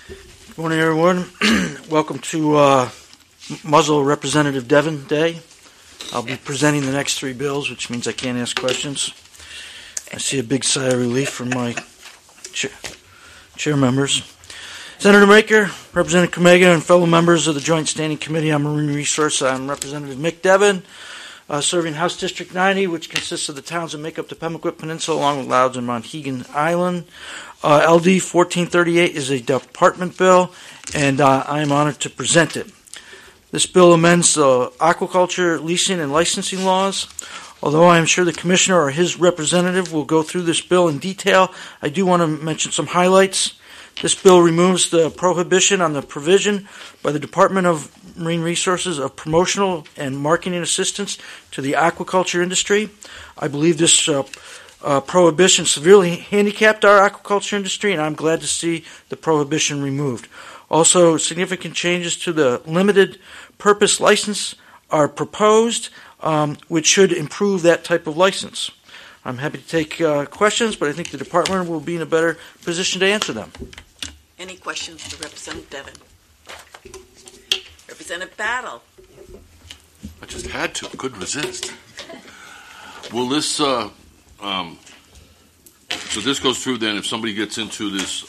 Good morning, everyone. Welcome to Muzzle Representative Devon Day. I'll be presenting the next three bills, which means I can't ask questions. I see a big sigh of relief from my chair members. Senator Maker, Representative Comega, and fellow members of the Joint Standing Committee on Marine Resources, I'm Representative Mick Devon, serving House District 90, which consists of the towns that make up the Pemaquid Peninsula, along with Louds and Monhegan Island. LD 1438 is a department bill, and I am honored to present it. This bill amends the aquaculture leasing and licensing laws. Although I am sure the Commissioner or his representative will go through this bill in detail, I do want to mention some highlights. This bill removes the prohibition on the provision by the Department of Marine Resources of promotional and marketing assistance to the aquaculture industry. I believe this prohibition severely handicapped our aquaculture industry, and I'm glad to see the prohibition removed. Also, significant changes to the limited purpose license are proposed, which should improve that type of license. I'm happy to take questions, but I think the department will be in a better position to answer them. Any questions for Representative Devon? Representative Battle. I just had to. Couldn't resist. Will this, so this goes through then, if somebody gets into this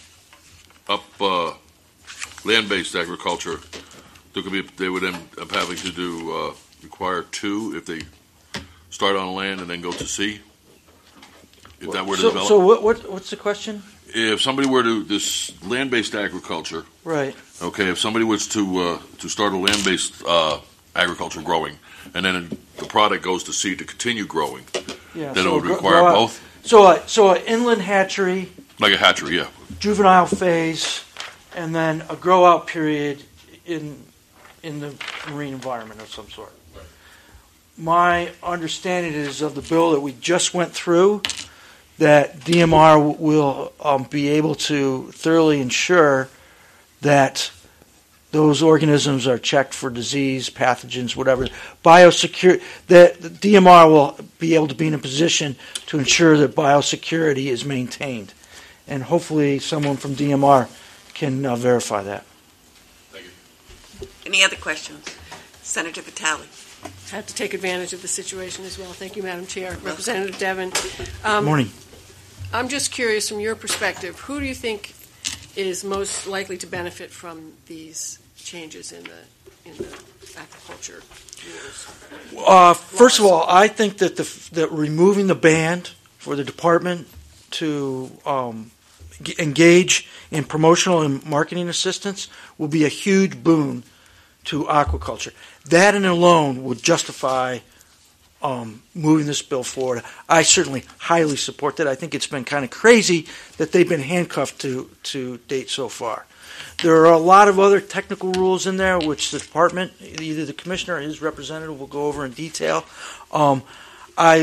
land-based agriculture, they would end up having to do, require two if they start on land and then go to sea? If that were to develop? So what's the question? If somebody were to, this land-based agriculture, Right. okay, if somebody was to start a land-based agriculture growing, and then the product goes to seed to continue growing, Yeah. then so it would grow require out- both? So an inland hatchery, Like a hatchery, yeah. juvenile phase, and then a grow-out period in the marine environment of some sort. My understanding is of the bill that we just went through that DMR will be able to thoroughly ensure that those organisms are checked for disease, pathogens, whatever. Biosecurity, that the DMR will be able to be in a position to ensure that biosecurity is maintained. And hopefully someone from DMR can verify that. Thank you. Any other questions? Senator Vitale. Had to take advantage of the situation as well. Thank you, Madam Chair. Representative Devon. Good morning. I'm just curious, from your perspective, who do you think is most likely to benefit from these changes in the aquaculture rules? First of all, I think that that removing the ban for the department to engage in promotional and marketing assistance will be a huge boon to aquaculture. That and alone would justify moving this bill forward. I certainly highly support that. I think it's been kind of crazy that they've been handcuffed to date so far. There are a lot of other technical rules in there which the department, either the commissioner or his representative, will go over in detail. I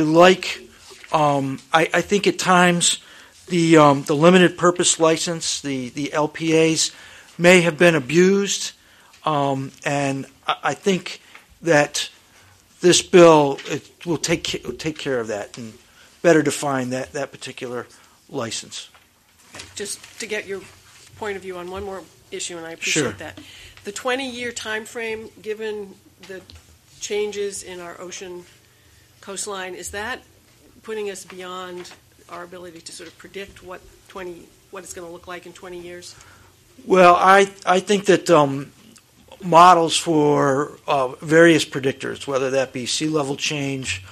think at times the limited purpose license, the LPAs, may have been abused, and I think that this bill will take care of that and better define that particular license. Just to get your point of view on one more issue, and I appreciate Sure. that. The 20-year time frame, given the changes in our ocean coastline, is that putting us beyond our ability to sort of predict what it's going to look like in 20 years? Well, I think that models for various predictors, whether that be sea level change,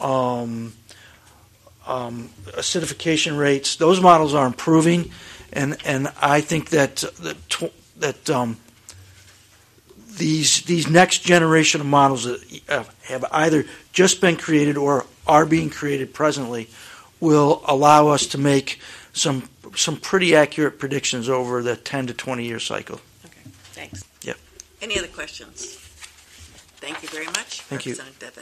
acidification rates, those models are improving, and I think that these next generation of models that have either just been created or are being created presently will allow us to make some pretty accurate predictions over the 10 to 20 year cycle. Okay, thanks. Yep. Any other questions? Thank you very much. Thank you. Representative Devon.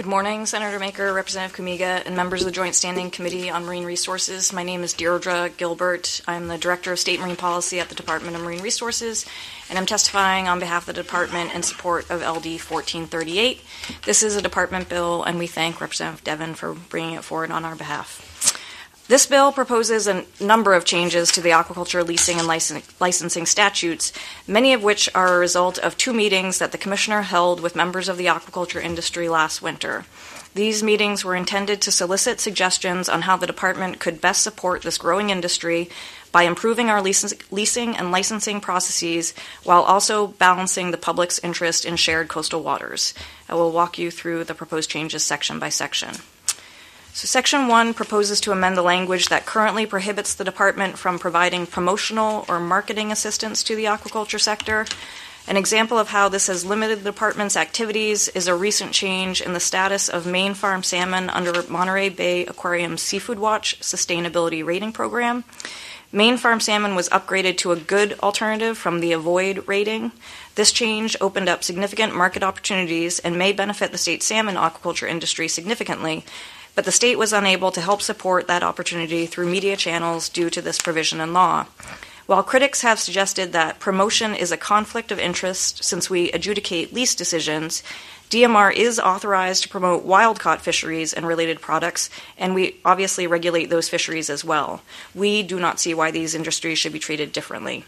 Good morning, Senator Maker, Representative Kumiga, and members of the Joint Standing Committee on Marine Resources. My name is Deirdre Gilbert. I'm the Director of State Marine Policy at the Department of Marine Resources, and I'm testifying on behalf of the Department in support of LD 1438. This is a Department bill, and we thank Representative Devon for bringing it forward on our behalf. This bill proposes a number of changes to the aquaculture leasing and licensing statutes, many of which are a result of 2 meetings that the Commissioner held with members of the aquaculture industry last winter. These meetings were intended to solicit suggestions on how the Department could best support this growing industry by improving our leasing and licensing processes while also balancing the public's interest in shared coastal waters. I will walk you through the proposed changes section by section. So Section 1 proposes to amend the language that currently prohibits the Department from providing promotional or marketing assistance to the aquaculture sector. An example of how this has limited the Department's activities is a recent change in the status of Maine farm salmon under Monterey Bay Aquarium's Seafood Watch Sustainability Rating Program. Maine farm salmon was upgraded to a good alternative from the Avoid rating. This change opened up significant market opportunities and may benefit the state salmon aquaculture industry significantly, but the state was unable to help support that opportunity through media channels due to this provision in law. While critics have suggested that promotion is a conflict of interest since we adjudicate lease decisions, DMR is authorized to promote wild-caught fisheries and related products, and we obviously regulate those fisheries as well. We do not see why these industries should be treated differently.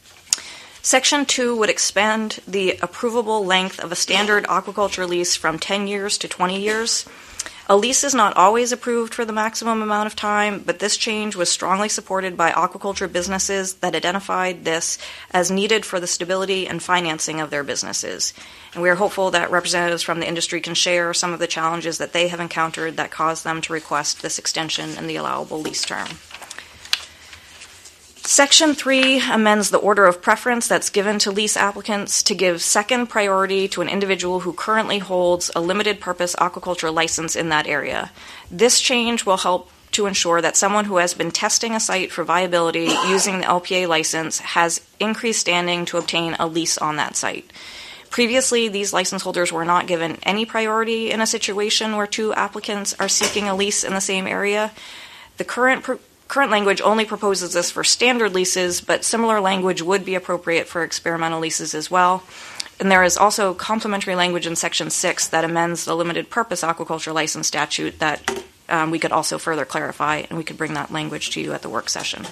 Section 2 would expand the approvable length of a standard aquaculture lease from 10 years to 20 years. A lease is not always approved for the maximum amount of time, but this change was strongly supported by aquaculture businesses that identified this as needed for the stability and financing of their businesses. And we are hopeful that representatives from the industry can share some of the challenges that they have encountered that caused them to request this extension in the allowable lease term. Section 3 amends the order of preference that's given to lease applicants to give second priority to an individual who currently holds a limited-purpose aquaculture license in that area. This change will help to ensure that someone who has been testing a site for viability using the LPA license has increased standing to obtain a lease on that site. Previously, these license holders were not given any priority in a situation where 2 applicants are seeking a lease in the same area. The current language only proposes this for standard leases, but similar language would be appropriate for experimental leases as well. And there is also complementary language in Section 6 that amends the limited purpose aquaculture license statute that we could also further clarify, and we could bring that language to you at the work session.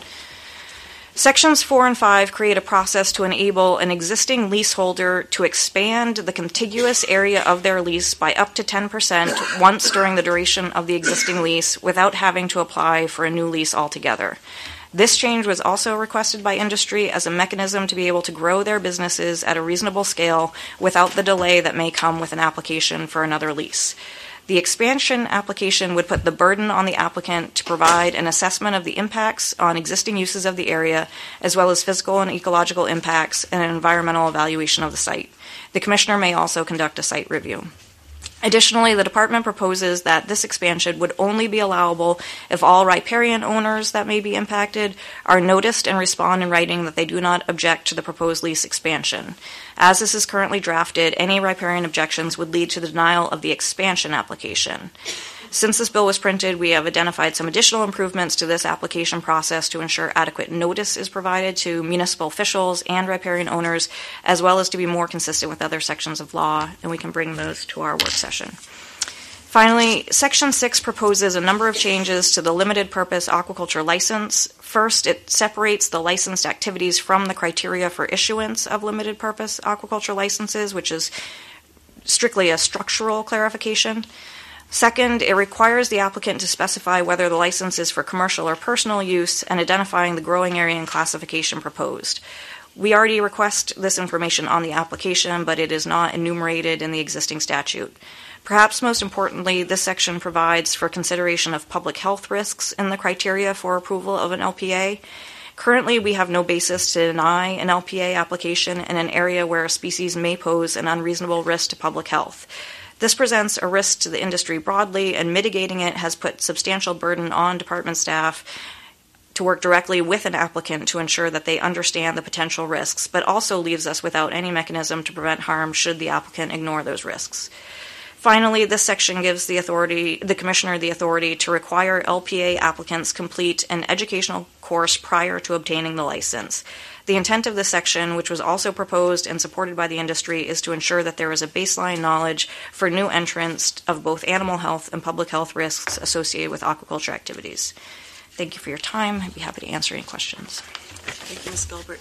Sections 4 and 5 create a process to enable an existing leaseholder to expand the contiguous area of their lease by up to 10% once during the duration of the existing lease without having to apply for a new lease altogether. This change was also requested by industry as a mechanism to be able to grow their businesses at a reasonable scale without the delay that may come with an application for another lease. The expansion application would put the burden on the applicant to provide an assessment of the impacts on existing uses of the area, as well as physical and ecological impacts and an environmental evaluation of the site. The Commissioner may also conduct a site review. Additionally, the Department proposes that this expansion would only be allowable if all riparian owners that may be impacted are noticed and respond in writing that they do not object to the proposed lease expansion. As this is currently drafted, any riparian objections would lead to the denial of the expansion application. Since this bill was printed, we have identified some additional improvements to this application process to ensure adequate notice is provided to municipal officials and riparian owners, as well as to be more consistent with other sections of law, and we can bring those to our work session. Finally, Section 6 proposes a number of changes to the limited purpose aquaculture license. First, it separates the licensed activities from the criteria for issuance of limited purpose aquaculture licenses, which is strictly a structural clarification. Second, it requires the applicant to specify whether the license is for commercial or personal use and identifying the growing area and classification proposed. We already request this information on the application, but it is not enumerated in the existing statute. Perhaps most importantly, this section provides for consideration of public health risks in the criteria for approval of an LPA. Currently, we have no basis to deny an LPA application in an area where a species may pose an unreasonable risk to public health. This presents a risk to the industry broadly, and mitigating it has put substantial burden on department staff to work directly with an applicant to ensure that they understand the potential risks, but also leaves us without any mechanism to prevent harm should the applicant ignore those risks. Finally, this section gives the commissioner the authority to require LPA applicants complete an educational course prior to obtaining the license. The intent of this section, which was also proposed and supported by the industry, is to ensure that there is a baseline knowledge for new entrants of both animal health and public health risks associated with aquaculture activities. Thank you for your time. I'd be happy to answer any questions. Thank you, Ms. Goldberg.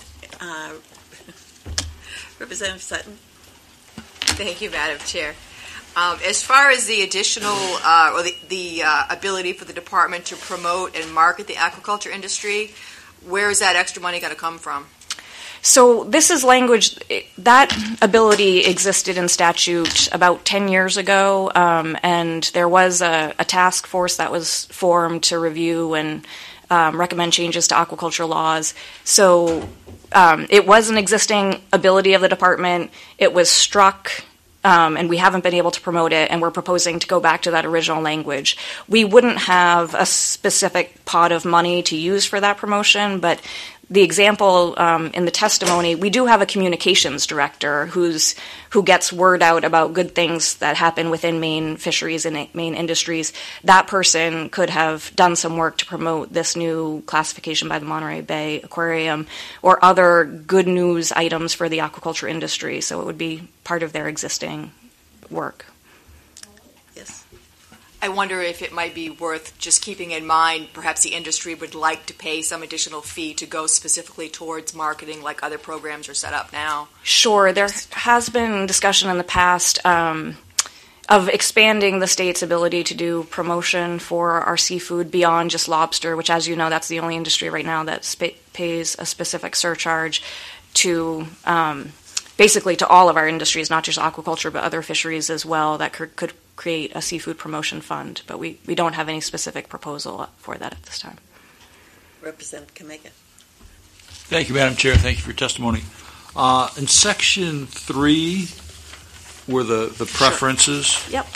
Representative Sutton. Thank you, Madam Chair. As far as the additional or the ability for the department to promote and market the aquaculture industry, where is that extra money going to come from? So this is language, that ability existed in statute about 10 years ago, and there was a task force that was formed to review and recommend changes to aquaculture laws. So it was an existing ability of the department. It was struck, and we haven't been able to promote it, and we're proposing to go back to that original language. We wouldn't have a specific pot of money to use for that promotion, but the example in the testimony, we do have a communications director who gets word out about good things that happen within Maine fisheries and Maine industries. That person could have done some work to promote this new classification by the Monterey Bay Aquarium or other good news items for the aquaculture industry. So it would be part of their existing work. Yes. I wonder if it might be worth just keeping in mind perhaps the industry would like to pay some additional fee to go specifically towards marketing like other programs are set up now. Sure. There has been discussion in the past of expanding the state's ability to do promotion for our seafood beyond just lobster, which, as you know, that's the only industry right now that pays a specific surcharge to basically to all of our industries, not just aquaculture, but other fisheries as well, that could create a seafood promotion fund. But we don't have any specific proposal for that at this time. Representative Kamiga. Thank you, Madam Chair. Thank you for your testimony. In Section 3 were the preferences. Sure. Yep.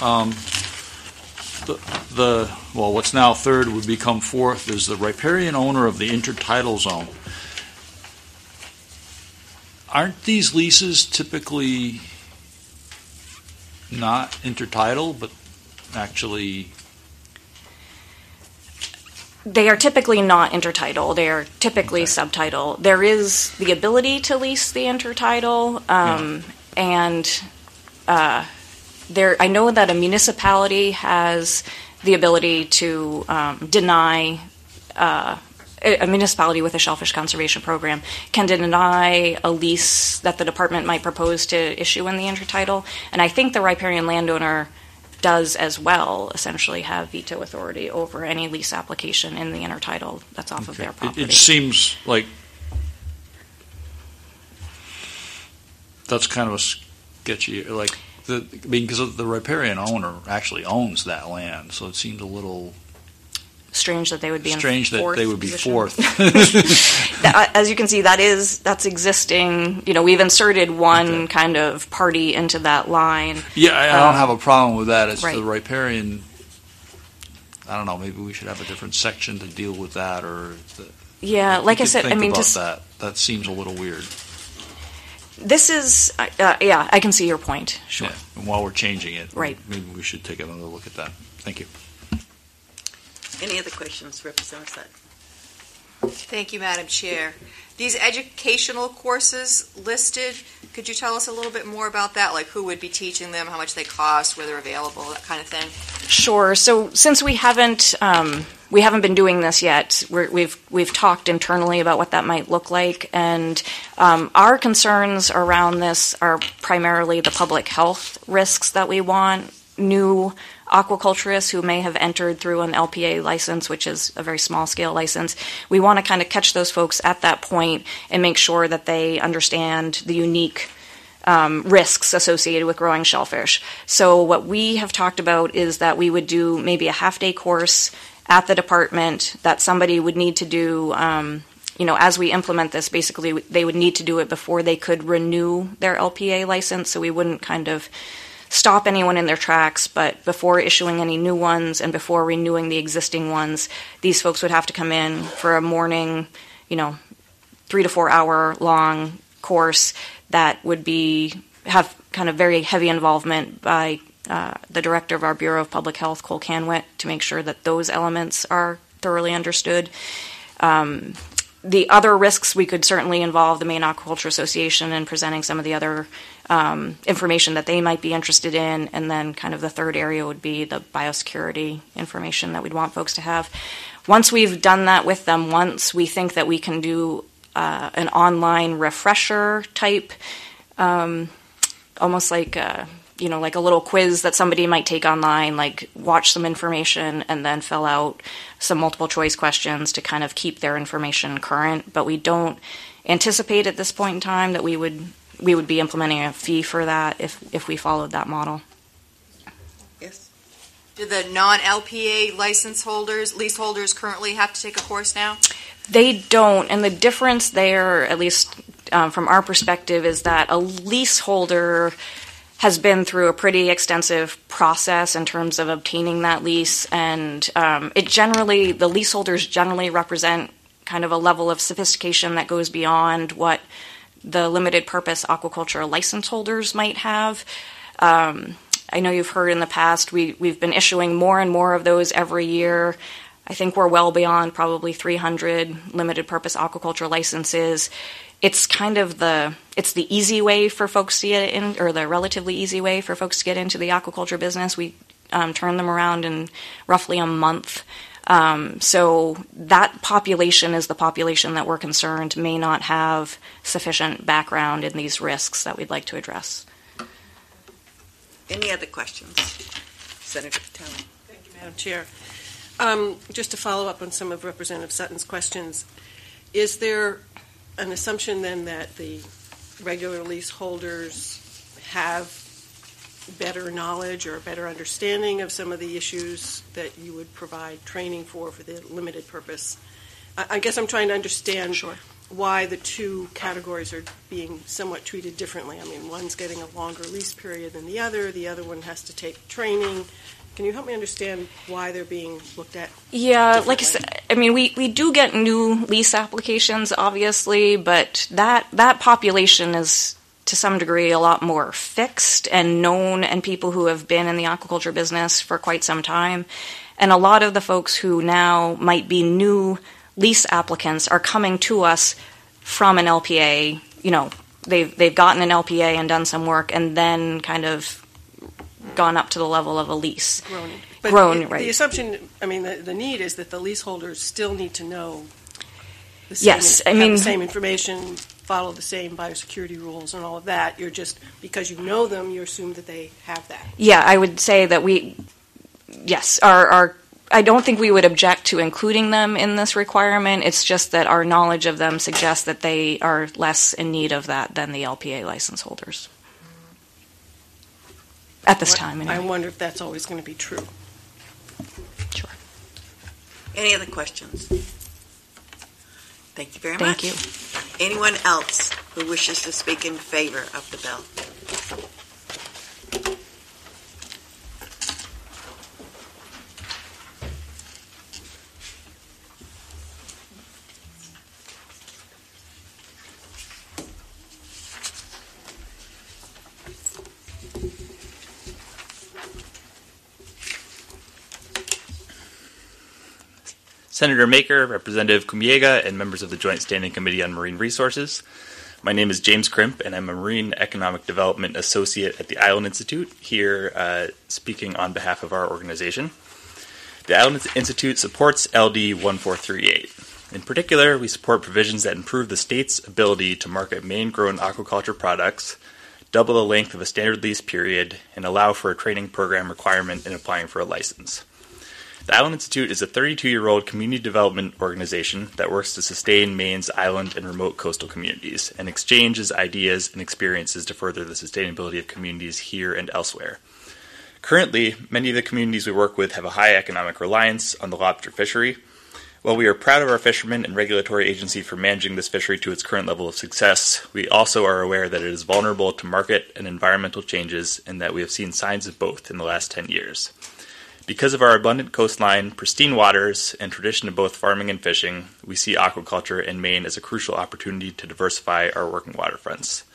What's now third would become fourth is the riparian owner of the intertidal zone. Aren't these leases typically not intertidal, but actually? They are typically not intertidal. They are typically subtidal. There is the ability to lease the intertidal, and I know that a municipality has the ability to deny. A municipality with a shellfish conservation program can deny a lease that the department might propose to issue in the intertidal, and I think the riparian landowner does as well essentially have veto authority over any lease application in the intertidal that's off of their property. It seems like that's kind of a sketchy, because the riparian owner actually owns that land, so it seems a little strange that they would be strange in fourth that they would be position. Fourth. As you can see, that's existing. We've inserted one kind of party into that line. Yeah, I don't have a problem with that. It's right. The riparian. I don't know. Maybe we should have a different section to deal with that, or yeah, like I said, that seems a little weird. This is I can see your point. Sure. Yeah, and while we're changing it, right. Maybe we should take another look at that. Thank you. Any other questions, Representative Sutton? Thank you, Madam Chair. These educational courses listed, could you tell us a little bit more about that? Like who would be teaching them, how much they cost, where they're available, that kind of thing? Sure. So since we haven't been doing this yet, we've talked internally about what that might look like, and our concerns around this are primarily the public health risks that we want new aquaculturists who may have entered through an LPA license, which is a very small-scale license. We want to kind of catch those folks at that point and make sure that they understand the unique risks associated with growing shellfish. So what we have talked about is that we would do maybe a half-day course at the department that somebody would need to do, as we implement this, basically they would need to do it before they could renew their LPA license, so we wouldn't kind of stop anyone in their tracks, but before issuing any new ones and before renewing the existing ones, these folks would have to come in for a morning, 3 to 4 hour long course that would have kind of very heavy involvement by the director of our Bureau of Public Health, Cole Canwet, to make sure that those elements are thoroughly understood. The other risks, we could certainly involve the Maine Aquaculture Association in presenting some of the other information that they might be interested in, and then kind of the third area would be the biosecurity information that we'd want folks to have. Once we've done that with them once, we think that we can do an online refresher type, almost like like a little quiz that somebody might take online, like watch some information and then fill out some multiple choice questions to kind of keep their information current. But we don't anticipate at this point in time that we would be implementing a fee for that if we followed that model. Yes. Do the non-LPA leaseholders currently have to take a course now? They don't, and the difference there, at least from our perspective, is that a leaseholder has been through a pretty extensive process in terms of obtaining that lease, and the leaseholders generally represent kind of a level of sophistication that goes beyond what the limited purpose aquaculture license holders might have. I know you've heard in the past we've been issuing more and more of those every year. I think we're well beyond probably 300 limited purpose aquaculture licenses. It's kind of the easy way for folks to get in, or the relatively easy way for folks to get into the aquaculture business. We turn them around in roughly a month. So that population is the population that we're concerned may not have sufficient background in these risks that we'd like to address. Any other questions? Senator Patel. Thank you, Madam Chair. Just to follow up on some of Representative Sutton's questions, is there an assumption then that the regular leaseholders have better knowledge or a better understanding of some of the issues that you would provide training for the limited purpose? I guess I'm trying to understand why the two categories are being somewhat treated differently. I mean, one's getting a longer lease period than the other one has to take training. Can you help me understand why they're being looked at? Yeah, like I said, I mean, we do get new lease applications, obviously, but that population is, to some degree, a lot more fixed and known, and people who have been in the aquaculture business for quite some time. And a lot of the folks who now might be new lease applicants are coming to us from an LPA. They've gotten an LPA and done some work, and then kind of gone up to the level of a lease. Grown, right. The assumption, I mean, the need is that the leaseholders still need to know the same, have the same information, follow the same biosecurity rules and all of that. You're just, because you know them, you assume that they have that. Yeah, I would say that I don't think we would object to including them in this requirement. It's just that our knowledge of them suggests that they are less in need of that than the LPA license holders. At this time, anyway. I wonder if that's always going to be true. Sure. Any other questions? Thank you very much. Thank you. Anyone else who wishes to speak in favor of the bill? Senator Maker, Representative Kumiega, and members of the Joint Standing Committee on Marine Resources. My name is James Crimp, and I'm a Marine Economic Development Associate at the Island Institute, here speaking on behalf of our organization. The Island Institute supports LD 1438. In particular, we support provisions that improve the state's ability to market Maine-grown aquaculture products, double the length of a standard lease period, and allow for a training program requirement in applying for a license. The Island Institute is a 32-year-old community development organization that works to sustain Maine's island and remote coastal communities and exchanges ideas and experiences to further the sustainability of communities here and elsewhere. Currently, many of the communities we work with have a high economic reliance on the lobster fishery. While we are proud of our fishermen and regulatory agency for managing this fishery to its current level of success, we also are aware that it is vulnerable to market and environmental changes and that we have seen signs of both in the last 10 years. Because of our abundant coastline, pristine waters, and tradition of both farming and fishing, we see aquaculture in Maine as a crucial opportunity to diversify our working waterfronts.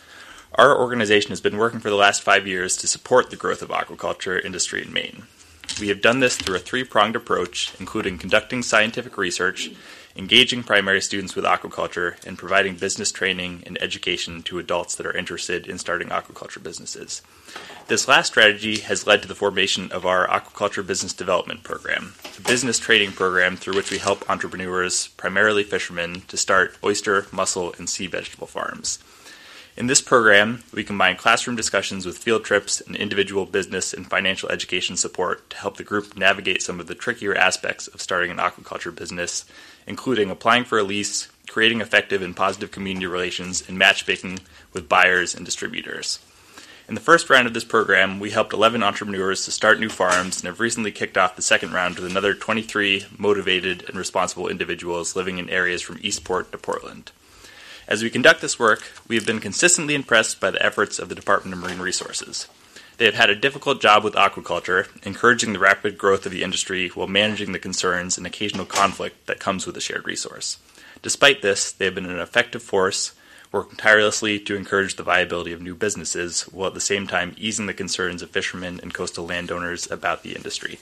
Our organization has been working for the last 5 years to support the growth of aquaculture industry in Maine. We have done this through a three-pronged approach, including conducting scientific research, engaging primary students with aquaculture, and providing business training and education to adults that are interested in starting aquaculture businesses. This last strategy has led to the formation of our Aquaculture Business Development Program, a business training program through which we help entrepreneurs, primarily fishermen, to start oyster, mussel, and sea vegetable farms. In this program, we combine classroom discussions with field trips and individual business and financial education support to help the group navigate some of the trickier aspects of starting an aquaculture business, including applying for a lease, creating effective and positive community relations, and matchmaking with buyers and distributors. In the first round of this program, we helped 11 entrepreneurs to start new farms and have recently kicked off the second round with another 23 motivated and responsible individuals living in areas from Eastport to Portland. As we conduct this work, we have been consistently impressed by the efforts of the Department of Marine Resources. They have had a difficult job with aquaculture, encouraging the rapid growth of the industry while managing the concerns and occasional conflict that comes with a shared resource. Despite this, they have been an effective force, working tirelessly to encourage the viability of new businesses, while at the same time easing the concerns of fishermen and coastal landowners about the industry.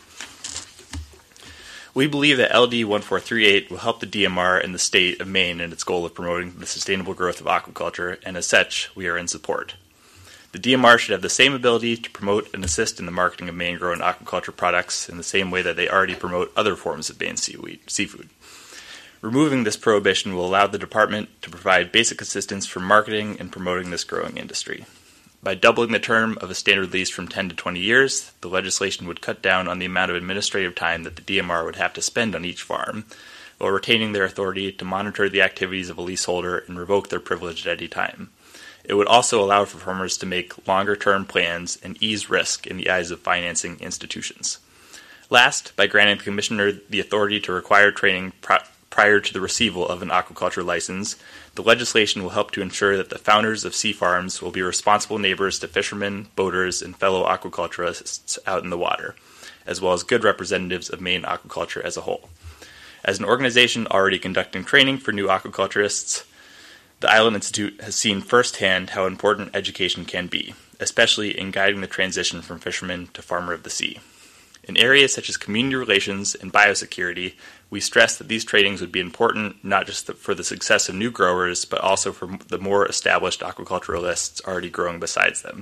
We believe that LD 1438 will help the DMR and the state of Maine in its goal of promoting the sustainable growth of aquaculture, and as such, we are in support. The DMR should have the same ability to promote and assist in the marketing of Maine-grown aquaculture products in the same way that they already promote other forms of Maine seafood. Removing this prohibition will allow the department to provide basic assistance for marketing and promoting this growing industry. By doubling the term of a standard lease from 10 to 20 years, the legislation would cut down on the amount of administrative time that the DMR would have to spend on each farm, while retaining their authority to monitor the activities of a leaseholder and revoke their privilege at any time. It would also allow for farmers to make longer-term plans and ease risk in the eyes of financing institutions. Last, by granting the commissioner the authority to require training prior to the receival of an aquaculture license, the legislation will help to ensure that the founders of sea farms will be responsible neighbors to fishermen, boaters, and fellow aquaculturists out in the water, as well as good representatives of Maine aquaculture as a whole. As an organization already conducting training for new aquaculturists, the Island Institute has seen firsthand how important education can be, especially in guiding the transition from fisherman to farmer of the sea. In areas such as community relations and biosecurity, we stress that these trainings would be important not just for the success of new growers, but also for the more established aquaculturalists already growing besides them.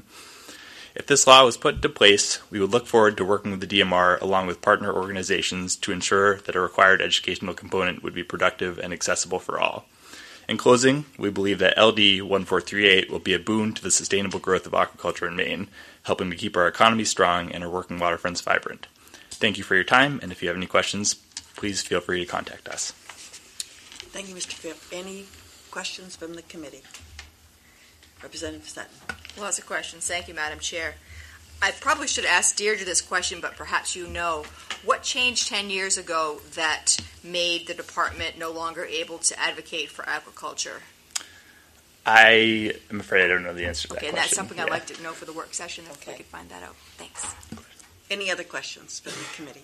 If this law was put into place, we would look forward to working with the DMR along with partner organizations to ensure that a required educational component would be productive and accessible for all. In closing, we believe that LD 1438 will be a boon to the sustainable growth of aquaculture in Maine, helping to keep our economy strong and our working waterfronts vibrant. Thank you for your time, and if you have any questions, please feel free to contact us. Thank you, Mr. Field. Any questions from the committee? Representative Sutton. Lots of questions. Thank you, Madam Chair. I probably should ask Deirdre this question, but perhaps you know. What changed 10 years ago that made the department no longer able to advocate for aquaculture? I am afraid I don't know the answer to that question. Okay, and that's something I'd like to know for the work session if we could find that out. Thanks. Any other questions from the committee?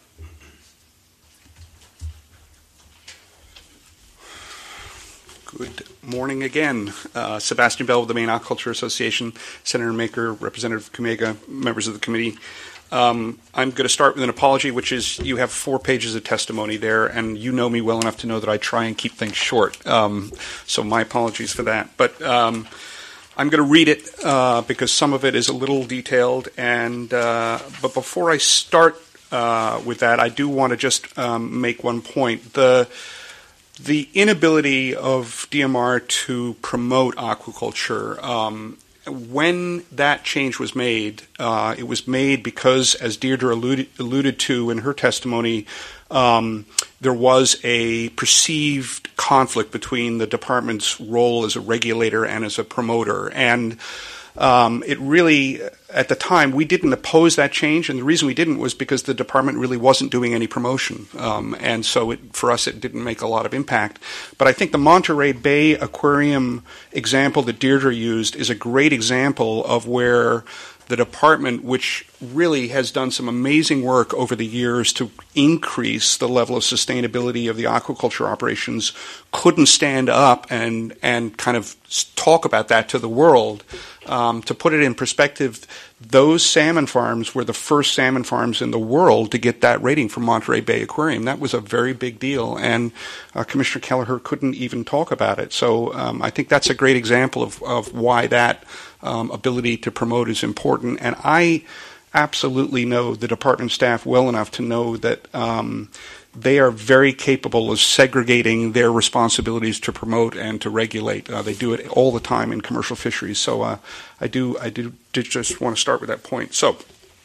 Good morning again. Sebastian Bell with the Maine Aquaculture Association, Senator Maker, Representative Comega, members of the committee. I'm going to start with an apology, which is you have 4 pages of testimony there, and you know me well enough to know that I try and keep things short. So my apologies for that. But I'm going to read it because some of it is a little detailed. But before I start with that, I do want to just make one point. The inability of DMR to promote aquaculture, when that change was made, it was made because, as Deirdre alluded to in her testimony, there was a perceived conflict between the department's role as a regulator and as a promoter. And it really, at the time, we didn't oppose that change, and the reason we didn't was because the department really wasn't doing any promotion, and so for us it didn't make a lot of impact. But I think the Monterey Bay Aquarium example that Deirdre used is a great example of where the department, which really has done some amazing work over the years to increase the level of sustainability of the aquaculture operations, couldn't stand up and kind of talk about that to the world. To put it in perspective, those salmon farms were the first salmon farms in the world to get that rating from Monterey Bay Aquarium. That was a very big deal, and Commissioner Kelleher couldn't even talk about it. So I think that's a great example of why that ability to promote is important. And I absolutely know the department staff well enough to know that they are very capable of segregating their responsibilities to promote and to regulate. They do it all the time in commercial fisheries. So I did just want to start with that point. So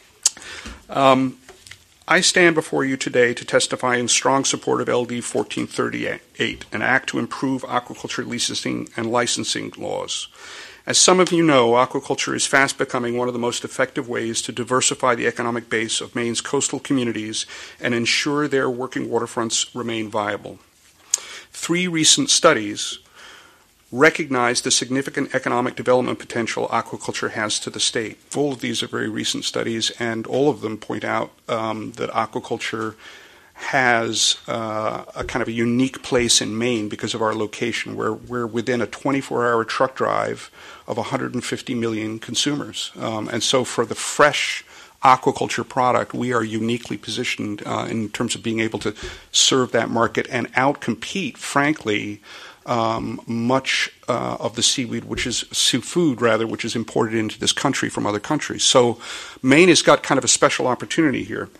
I stand before you today to testify in strong support of LD 1438, an act to improve aquaculture licensing and licensing laws. As some of you know, aquaculture is fast becoming one of the most effective ways to diversify the economic base of Maine's coastal communities and ensure their working waterfronts remain viable. 3 recent studies recognize the significant economic development potential aquaculture has to the state. All of these are very recent studies, and all of them point out that aquaculture has a kind of a unique place in Maine because of our location. We're within a 24-hour truck drive of 150 million consumers. And so for the fresh aquaculture product, we are uniquely positioned in terms of being able to serve that market and outcompete, frankly, much of the seaweed, which is seafood rather, which is imported into this country from other countries. So Maine has got kind of a special opportunity here.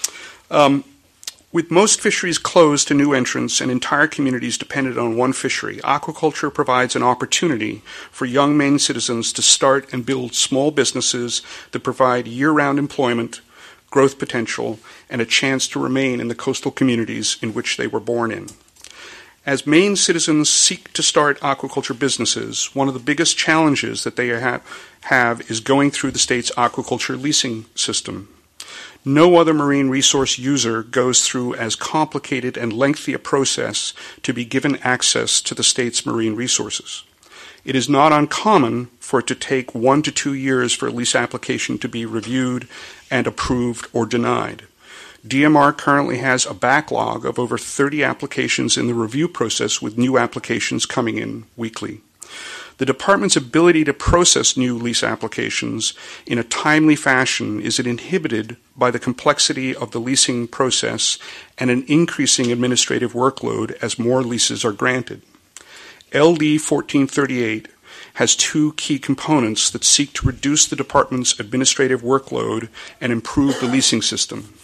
With most fisheries closed to new entrants and entire communities dependent on one fishery, aquaculture provides an opportunity for young Maine citizens to start and build small businesses that provide year-round employment, growth potential, and a chance to remain in the coastal communities in which they were born in. As Maine citizens seek to start aquaculture businesses, one of the biggest challenges that they have is going through the state's aquaculture leasing system. No other marine resource user goes through as complicated and lengthy a process to be given access to the state's marine resources. It is not uncommon for it to take 1 to 2 years for a lease application to be reviewed and approved or denied. DMR currently has a backlog of over 30 applications in the review process, with new applications coming in weekly. The department's ability to process new lease applications in a timely fashion is inhibited by the complexity of the leasing process and an increasing administrative workload as more leases are granted. LD 1438 has 2 key components that seek to reduce the department's administrative workload and improve the leasing system.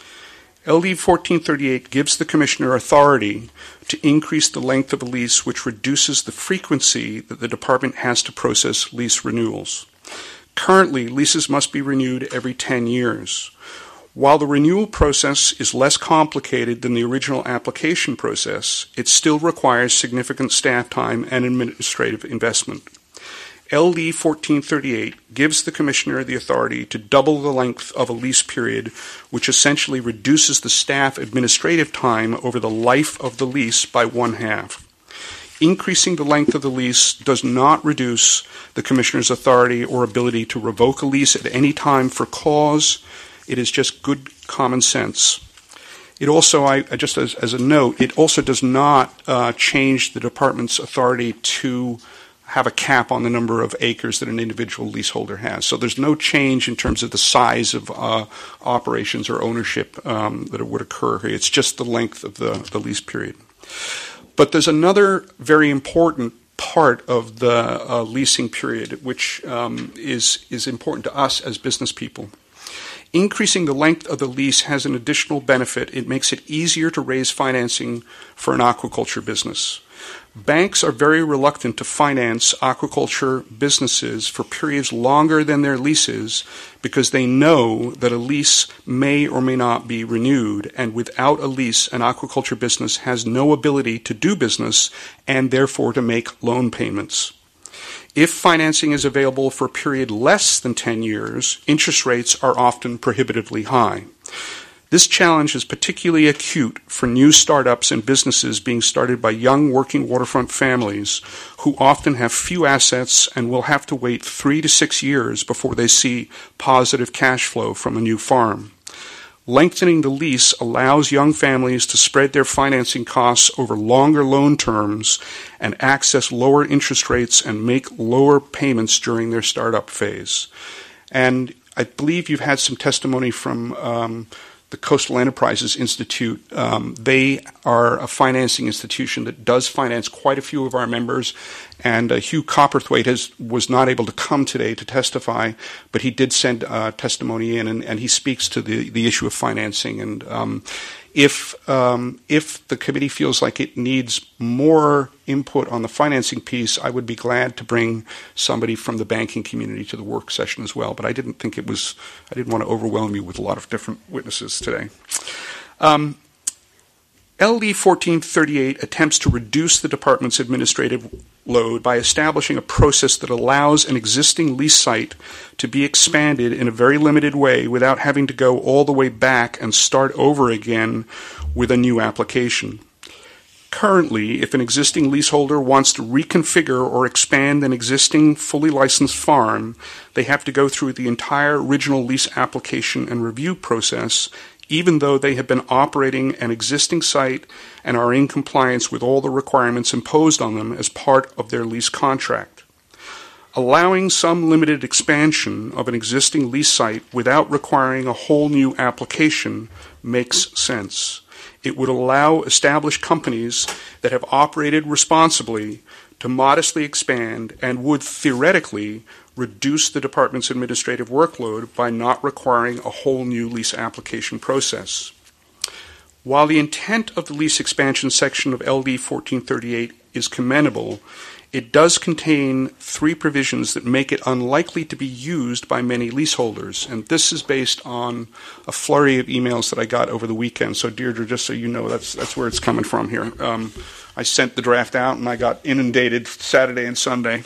LD 1438 gives the Commissioner authority to increase the length of a lease, which reduces the frequency that the Department has to process lease renewals. Currently, leases must be renewed every 10 years. While the renewal process is less complicated than the original application process, it still requires significant staff time and administrative investment. LD 1438 gives the Commissioner the authority to double the length of a lease period, which essentially reduces the staff administrative time over the life of the lease by 1/2. Increasing the length of the lease does not reduce the Commissioner's authority or ability to revoke a lease at any time for cause. It is just good common sense. It also, just as a note, it also does not change the Department's authority to have a cap on the number of acres that an individual leaseholder has. So there's no change in terms of the size of operations or ownership that would occur here. It's just the length of the lease period. But there's another very important part of the leasing period, which is important to us as business people. Increasing the length of the lease has an additional benefit. It makes it easier to raise financing for an aquaculture business. Banks are very reluctant to finance aquaculture businesses for periods longer than their leases because they know that a lease may or may not be renewed, and without a lease, an aquaculture business has no ability to do business and therefore to make loan payments. If financing is available for a period less than 10 years, interest rates are often prohibitively high. This challenge is particularly acute for new startups and businesses being started by young working waterfront families who often have few assets and will have to wait 3 to 6 years before they see positive cash flow from a new farm. Lengthening the lease allows young families to spread their financing costs over longer loan terms and access lower interest rates and make lower payments during their startup phase. And I believe you've had some testimony from the Coastal Enterprises Institute. They are a financing institution that does finance quite a few of our members, and Hugh Copperthwaite was not able to come today to testify, but he did send testimony in, and he speaks to the issue of financing. And if the committee feels like it needs more input on the financing piece, I would be glad to bring somebody from the banking community to the work session as well. But I didn't want to overwhelm you with a lot of different witnesses today. LD 1438 attempts to reduce the department's administrative load by establishing a process that allows an existing lease site to be expanded in a very limited way without having to go all the way back and start over again with a new application. Currently, if an existing leaseholder wants to reconfigure or expand an existing fully licensed farm, they have to go through the entire original lease application and review process, even though they have been operating an existing site and are in compliance with all the requirements imposed on them as part of their lease contract. Allowing some limited expansion of an existing lease site without requiring a whole new application makes sense. It would allow established companies that have operated responsibly to modestly expand and would theoretically reduce the department's administrative workload by not requiring a whole new lease application process. While the intent of the lease expansion section of LD 1438 is commendable, it does contain 3 provisions that make it unlikely to be used by many leaseholders, and this is based on a flurry of emails that I got over the weekend. So Deirdre, just so you know, that's where it's coming from here. I sent the draft out, and I got inundated Saturday and Sunday.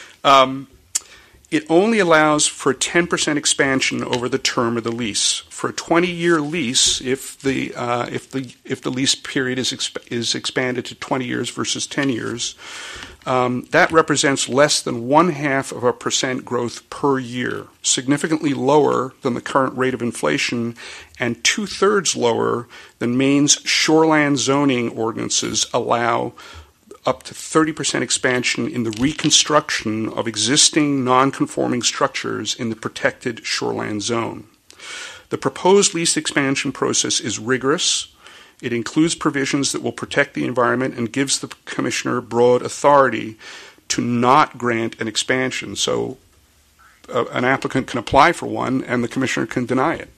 It only allows for a 10% expansion over the term of the lease. For a 20-year lease, if the lease period is expanded to 20 years versus 10 years, that represents less than 0.5% growth per year, significantly lower than the current rate of inflation and 2/3 lower than Maine's shoreland zoning ordinances allow up to 30% expansion in the reconstruction of existing non-conforming structures in the protected shoreland zone. The proposed lease expansion process is rigorous. It includes provisions that will protect the environment and gives the commissioner broad authority to not grant an expansion. So an applicant can apply for one and the commissioner can deny it.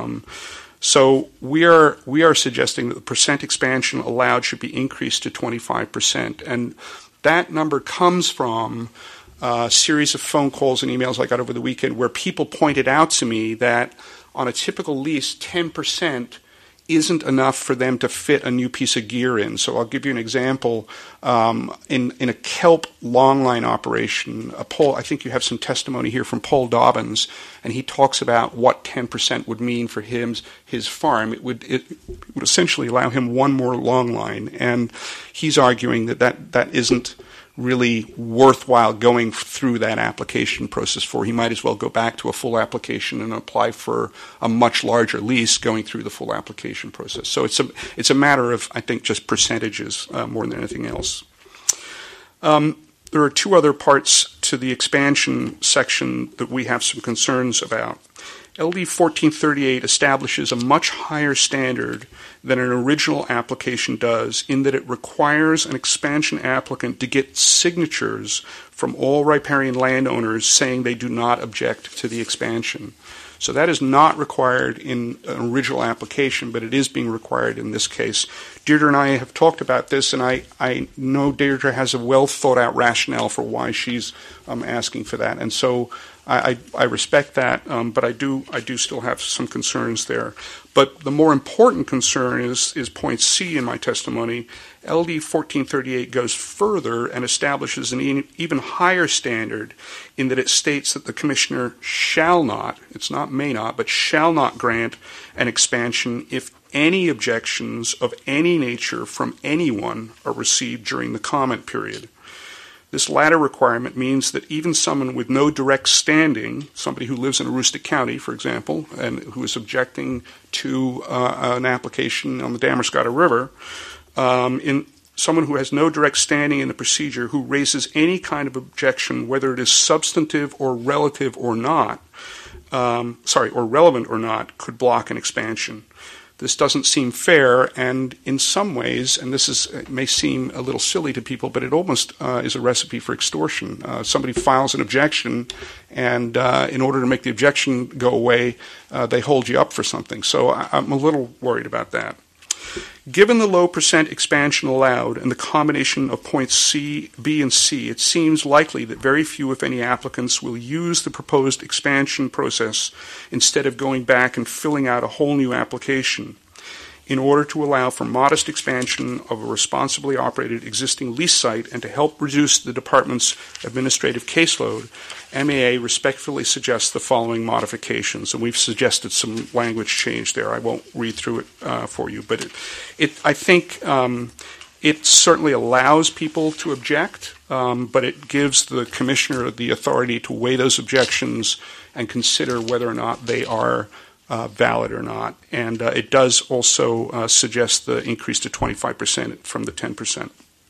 So we are suggesting that the percent expansion allowed should be increased to 25%. And that number comes from a series of phone calls and emails I got over the weekend where people pointed out to me that on a typical lease, 10% isn't enough for them to fit a new piece of gear in. So I'll give you an example. In a kelp longline operation, I think you have some testimony here from Paul Dobbins, and he talks about what 10% would mean for his farm. It would essentially allow him one more longline, and he's arguing that isn't really worthwhile going through that application process for. He might as well go back to a full application and apply for a much larger lease going through the full application process. So it's a matter of, I think, just percentages more than anything else. There are 2 other parts to the expansion section that we have some concerns about. LD 1438 establishes a much higher standard than an original application does in that it requires an expansion applicant to get signatures from all riparian landowners saying they do not object to the expansion. So that is not required in an original application, but it is being required in this case. Deirdre and I have talked about this, and I know Deirdre has a well-thought-out rationale for why she's asking for that. And so I respect that, but I do still have some concerns there. But the more important concern is point C in my testimony. LD 1438 goes further and establishes an even higher standard in that it states that the Commissioner shall not, it's not may not, but shall not grant an expansion if any objections of any nature from anyone are received during the comment period. This latter requirement means that even someone with no direct standing, somebody who lives in Aroostook County, for example, and who is objecting to an application on the Damariscotta River, in someone who has no direct standing in the procedure who raises any kind of objection, whether it is substantive or relative or not, or relevant or not, could block an expansion. This doesn't seem fair, and in some ways, and it may seem a little silly to people, but it almost is a recipe for extortion. Somebody files an objection, and in order to make the objection go away, they hold you up for something. So I'm a little worried about that. Given the low percent expansion allowed and the combination of points C, B, and C, it seems likely that very few, if any, applicants will use the proposed expansion process instead of going back and filling out a whole new application. In order to allow for modest expansion of a responsibly operated existing lease site and to help reduce the Department's administrative caseload, MAA respectfully suggests the following modifications, and we've suggested some language change there. I won't read through it for you, but I think it certainly allows people to object, but it gives the Commissioner the authority to weigh those objections and consider whether or not they are valid or not. And it does also suggest the increase to 25% from the 10%.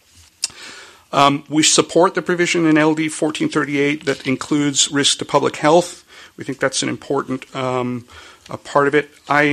We support the provision in LD 1438 that includes risk to public health. We think that's an important part of it.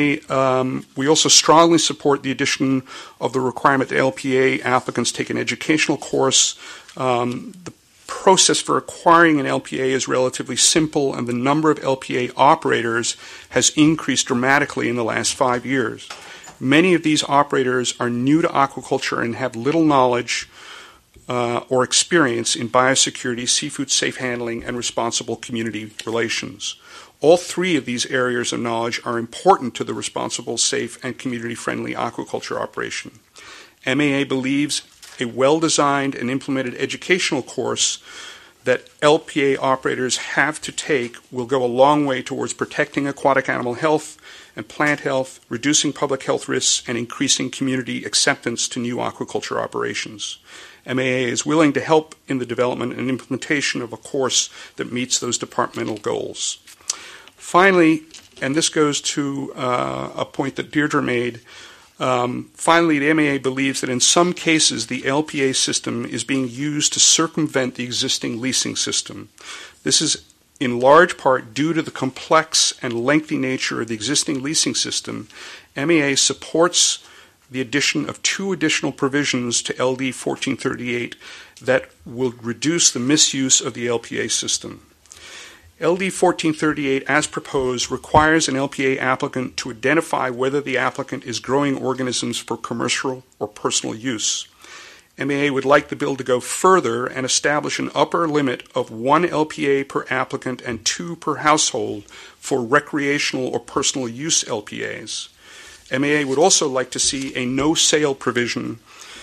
We also strongly support the addition of the requirement that LPA applicants take an educational course. The process for acquiring an LPA is relatively simple, and the number of LPA operators has increased dramatically in the last 5 years. Many of these operators are new to aquaculture and have little knowledge or experience in biosecurity, seafood safe handling, and responsible community relations. All three of these areas of knowledge are important to the responsible, safe, and community-friendly aquaculture operation. MAA believes a well-designed and implemented educational course that LPA operators have to take will go a long way towards protecting aquatic animal health and plant health, reducing public health risks, and increasing community acceptance to new aquaculture operations. MAA is willing to help in the development and implementation of a course that meets those departmental goals. Finally, and this goes to a point that Deirdre made, finally, the MAA believes that in some cases the LPA system is being used to circumvent the existing leasing system. This is in large part due to the complex and lengthy nature of the existing leasing system. MAA supports the addition of 2 additional provisions to LD 1438 that will reduce the misuse of the LPA system. LD 1438, as proposed, requires an LPA applicant to identify whether the applicant is growing organisms for commercial or personal use. MAA would like the bill to go further and establish an upper limit of 1 LPA per applicant and 2 per household for recreational or personal use LPAs. MAA would also like to see a no-sale provision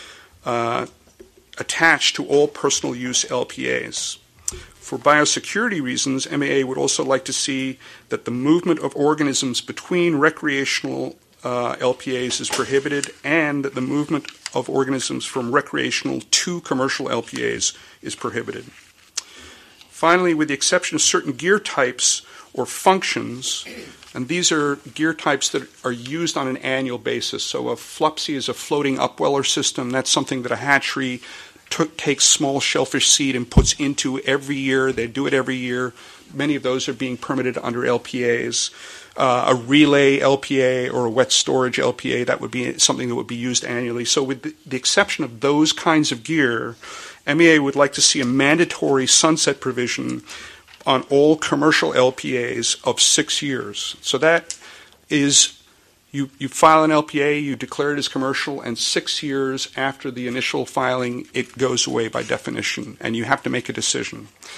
attached to all personal use LPAs. For biosecurity reasons, MAA would also like to see that the movement of organisms between recreational LPAs is prohibited and that the movement of organisms from recreational to commercial LPAs is prohibited. Finally, with the exception of certain gear types or functions, and these are gear types that are used on an annual basis. So a flupsy is a floating upweller system. That's something that a hatchery takes small shellfish seed and puts into every year. They do it every year. Many of those are being permitted under LPAs. A relay LPA or a wet storage LPA, that would be something that would be used annually. So with the exception of those kinds of gear, MAA would like to see a mandatory sunset provision on all commercial LPAs of 6 years. So that is, you file an LPA, you declare it as commercial, and 6 years after the initial filing, it goes away by definition, and you have to make a decision.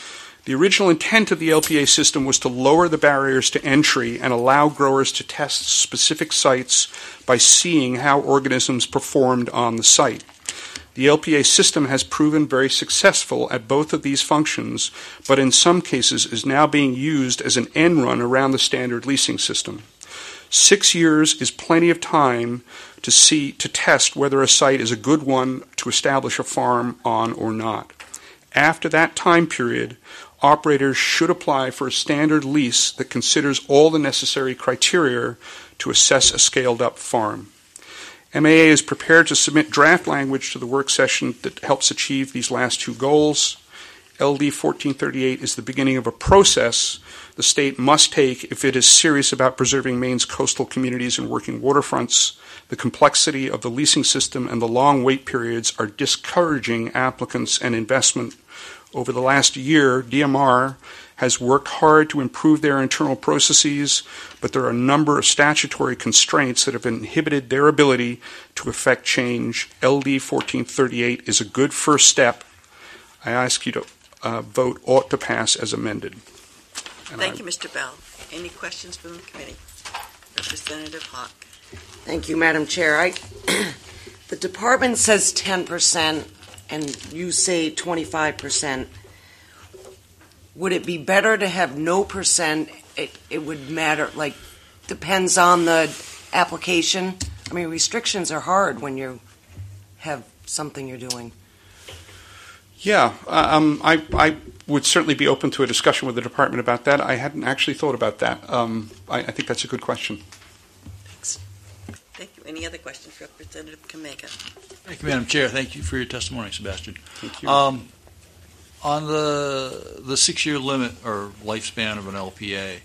The original intent of the LPA system was to lower the barriers to entry and allow growers to test specific sites by seeing how organisms performed on the site. The LPA system has proven very successful at both of these functions, but in some cases is now being used as an end run around the standard leasing system. 6 years is plenty of time to test whether a site is a good one to establish a farm on or not. After that time period, operators should apply for a standard lease that considers all the necessary criteria to assess a scaled-up farm. MAA is prepared to submit draft language to the work session that helps achieve these last two goals. LD 1438 is the beginning of a process the state must take if it is serious about preserving Maine's coastal communities and working waterfronts. The complexity of the leasing system and the long wait periods are discouraging applicants and investment. Over the last year, DMR has worked hard to improve their internal processes, but there are a number of statutory constraints that have inhibited their ability to effect change. LD 1438 is a good first step. I ask you to vote ought to pass as amended. Thank you, Mr. Bell. Any questions from the committee? Representative Hawk. Thank you, Madam Chair. The department says 10% and you say 25%. Would it be better to have no percent? It would matter, like, depends on the application. I mean, restrictions are hard when you have something you're doing. Yeah, I would certainly be open to a discussion with the department about that. I hadn't actually thought about that. I think that's a good question. Thanks. Thank you. Any other questions for Representative Comega? Thank you, Madam Chair. Thank you for your testimony, Sebastian. Thank you. On the 6-year limit or lifespan of an LPA,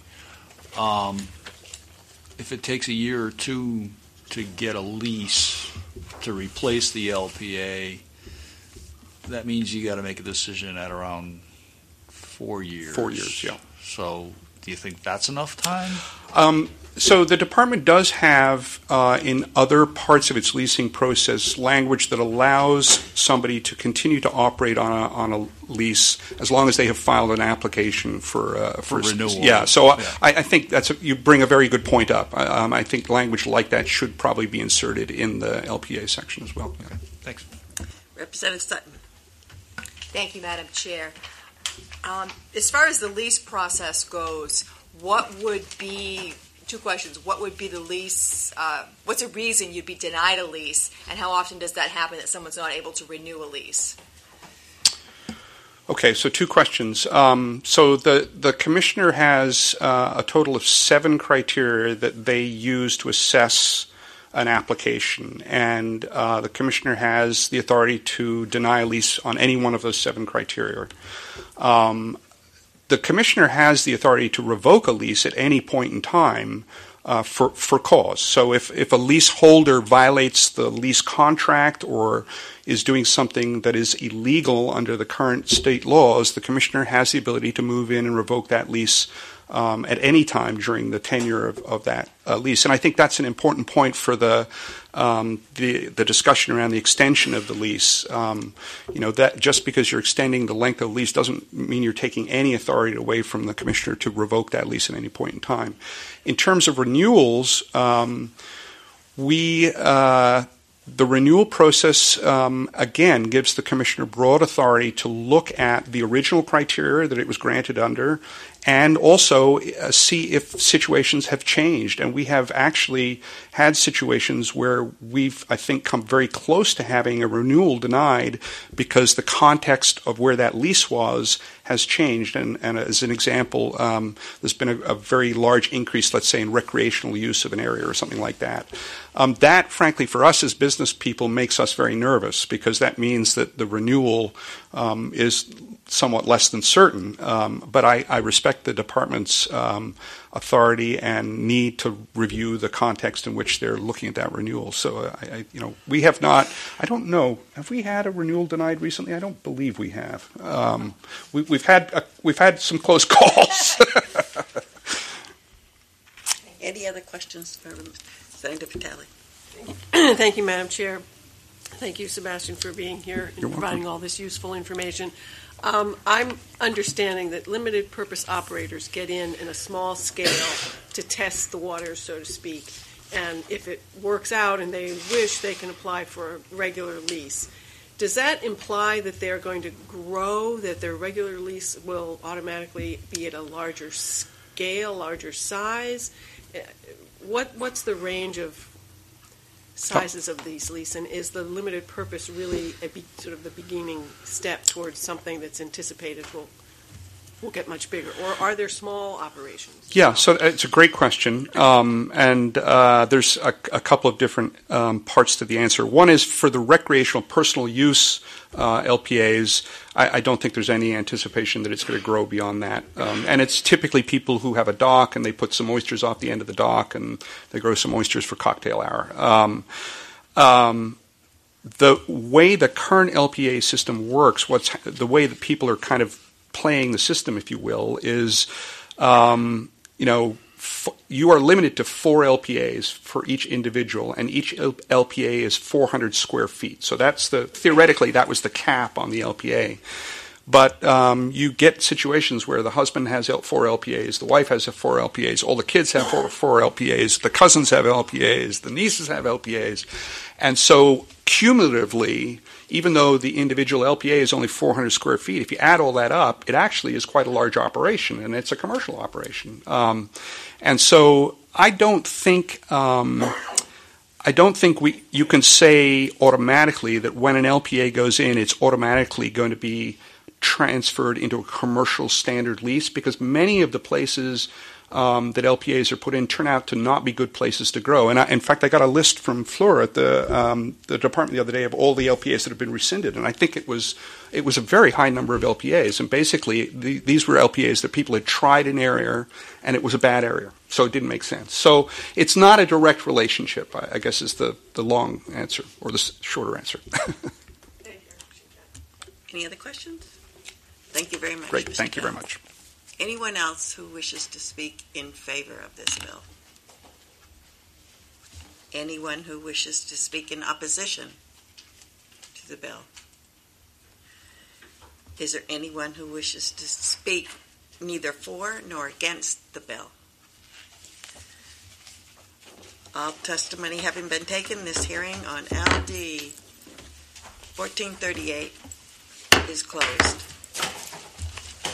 if it takes a year or two to get a lease to replace the LPA, that means you got to make a decision at around 4 years. 4 years, yeah. So do you think that's enough time? So the department does have, in other parts of its leasing process, language that allows somebody to continue to operate on a lease as long as they have filed an application for renewal. Yeah. So yeah. I think you bring a very good point up. I think language like that should probably be inserted in the LPA section as well. Okay. Thanks. Representative Sutton. Thank you, Madam Chair. As far as the lease process goes, what would be, two questions, what would be the lease, what's a reason you'd be denied a lease, and how often does that happen that someone's not able to renew a lease? Okay, so two questions. So the commissioner has a total of 7 criteria that they use to assess an application, and the commissioner has the authority to deny a lease on any one of those 7 criteria. The commissioner has the authority to revoke a lease at any point in time for cause. So if a leaseholder violates the lease contract or is doing something that is illegal under the current state laws, the commissioner has the ability to move in and revoke that lease at any time during the tenure of that lease. And I think that's an important point for the discussion around the extension of the lease. That just because you're extending the length of the lease doesn't mean you're taking any authority away from the commissioner to revoke that lease at any point in time. In terms of renewals, the renewal process, again, gives the commissioner broad authority to look at the original criteria that it was granted under and also see if situations have changed. And we have actually had situations where we've, I think, come very close to having a renewal denied because the context of where that lease was has changed. And as an example, there's been a very large increase, let's say, in recreational use of an area or something like that. That, frankly, for us as business people makes us very nervous because that means that the renewal is somewhat less than certain. But I respect the department's authority and need to review the context in which they're looking at that renewal. So, we have not, I don't know, have we had a renewal denied recently? I don't believe we have. We've had some close calls. Any other questions for Senator Vitale? Thank you, Madam Chair. Thank you, Sebastian, for being here and You're providing welcome. all this useful information. I'm understanding that limited purpose operators get in a small scale to test the waters, so to speak. And if it works out and they wish, they can apply for a regular lease. Does that imply that they're going to grow, that their regular lease will automatically be at a larger scale, larger size? What's the range of sizes of these leases, and is the limited purpose really sort of the beginning step towards something that's anticipated will get much bigger, or are there small operations? Yeah, so it's a great question, and there's a couple of different parts to the answer. One is for the recreational personal use LPAs, I don't think there's any anticipation that it's going to grow beyond that. And it's typically people who have a dock and they put some oysters off the end of the dock and they grow some oysters for cocktail hour. The way the current LPA system works, the way that people are kind of playing the system, if you will, is, you are limited to 4 LPAs for each individual, and each LPA is 400 square feet. So theoretically, that was the cap on the LPA. But you get situations where the husband has 4 LPAs, the wife has 4 LPAs, all the kids have 4 LPAs, the cousins have LPAs, the nieces have LPAs. And so cumulatively, even though the individual LPA is only 400 square feet, if you add all that up, it actually is quite a large operation, and it's a commercial operation. And so I don't think you can say automatically that when an LPA goes in, it's automatically going to be transferred into a commercial standard lease, because many of the places that LPAs are put in turn out to not be good places to grow. And in fact, I got a list from Flora at the department the other day of all the LPAs that have been rescinded, and I think it was a very high number of LPAs. And basically, these were LPAs that people had tried an area, and it was a bad area, so it didn't make sense. So it's not a direct relationship, I guess, is the long answer, or the shorter answer. Any other questions? Thank you very much. Great, Mr. thank you Bell. very much. Anyone else who wishes to speak in favor of this bill? Anyone who wishes to speak in opposition to the bill? Is there anyone who wishes to speak neither for nor against the bill? All testimony having been taken, this hearing on LD 1438 is closed.